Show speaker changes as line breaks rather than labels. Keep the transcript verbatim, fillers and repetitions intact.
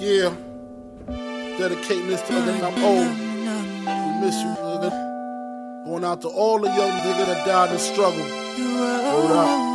Yeah, dedicating this to niggas I'm old. We miss you, nigga. Going out to all the young niggas that died in struggle. Hold up.